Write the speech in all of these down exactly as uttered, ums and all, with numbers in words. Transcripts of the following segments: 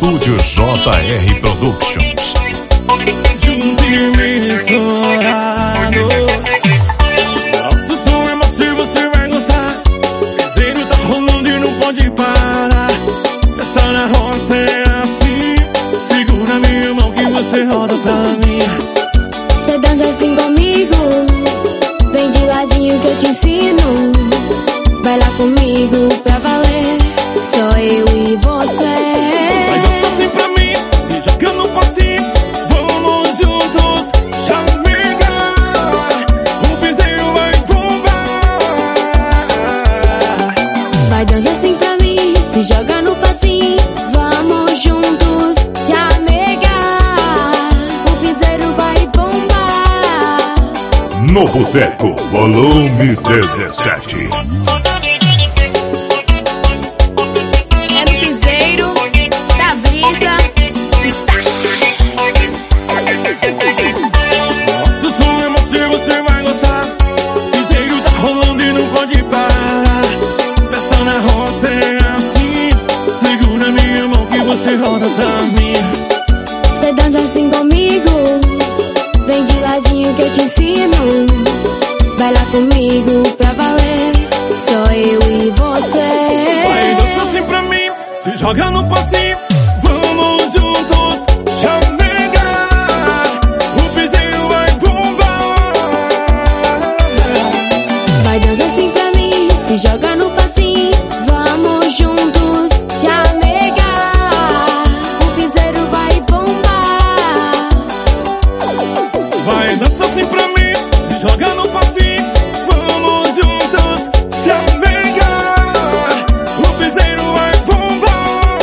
Estúdio J R Productions. Junto e misturado. Nosso som é macio, você vai gostar. Desenho tá rolando e não pode parar. Festa na roça é assim. Segura minha mão que você roda pra mim. Cê dança assim comigo, vem de ladinho que eu te ensino. Vai lá comigo pra valer, só eu e você. Vai dançar assim pra mim, se joga no passinho. Vamos juntos, chamega. O piseiro vai bombar. Vai dançar assim pra mim, se joga no passinho. Vamos juntos, chamega. O piseiro vai bombar. No Boteco, volume dezessete. Nosso som é macio, você vai gostar. Piseiro tá rolando e não pode parar. Festa na roça é assim. Segura minha mão que você roda pra mim. Cê dança assim comigo, vem de ladinho que eu te ensino. Vai lá comigo pra valer, só eu e você. Vai dançar assim pra mim, se joga no passinho. Vamos juntos, chamega. O piseiro vai bombar. Vai dançar assim pra mim, se joga no passinho. Vamos juntos, chamega. O piseiro vai bombar. Vai dançar assim pra mim, se joga no passinho. Vamos juntos, chamega. O piseiro vai bombar.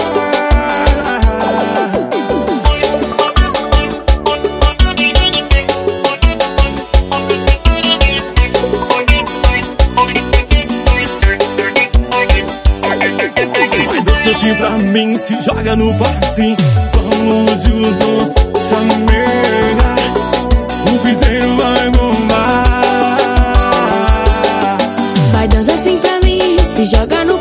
Vai dançar assim pra mim, se joga no passinho. Vamos juntos, chamega. O piseiro vai bombar. Vai dançar assim pra mim, se joga no